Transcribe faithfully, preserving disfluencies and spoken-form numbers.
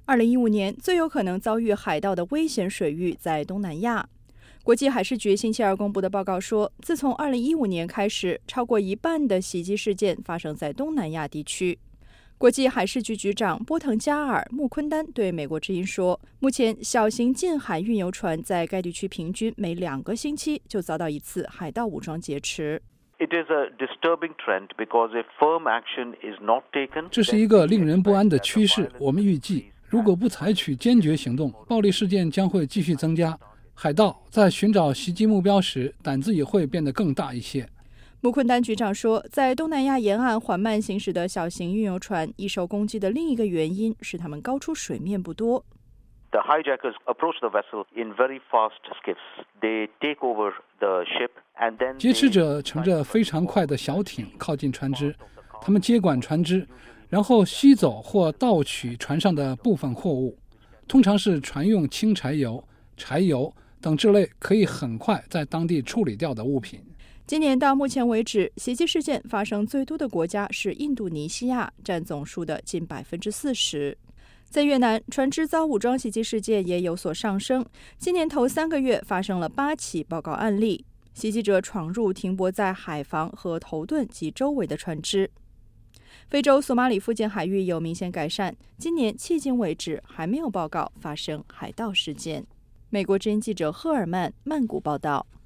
二零一五年最有可能遭遇海盗的危险水域在东南亚。国际海事局星期二公布的报告说，自从二零一五年开始，超过一半的袭击事件发生在东南亚地区。国际海事局局长波腾加尔·穆昆丹对美国之音说，目前小型近海运油船在该地区平均每两个星期就遭到一次海盗武装劫持。 It is a disturbing trend because if firm action is not taken, 这是一个令人不安的趋势。我们预计，如果不采取坚决行动，暴力事件将会继续增加。海盗在寻找袭击目标时，胆子也会变得更大一些。 穆昆丹局长说，在东南亚沿岸缓慢行驶的小型运油船易受攻击的另一个原因是它们高出水面不多。 The hijackers approach the vessel in very fast skiffs. They take over the ship and then 劫持者乘着非常快的小艇靠近船只，他们接管船只，然后吸走或盗取船上的部分货物，通常是船用轻柴油、柴油等这类可以很快在当地处理掉的物品。 今年到目前为止，袭击事件发生最多的国家是印度尼西亚，占总数的近百分之四十。在越南，船只遭武装袭击事件也有所上升。今年头三个月发生了八起报告案例，袭击者闯入停泊在海防和头盾及周围的船只。非洲索马里附近海域有明显改善，今年迄今为止还没有报告发生海盗事件。美国之音记者赫尔曼曼谷报道。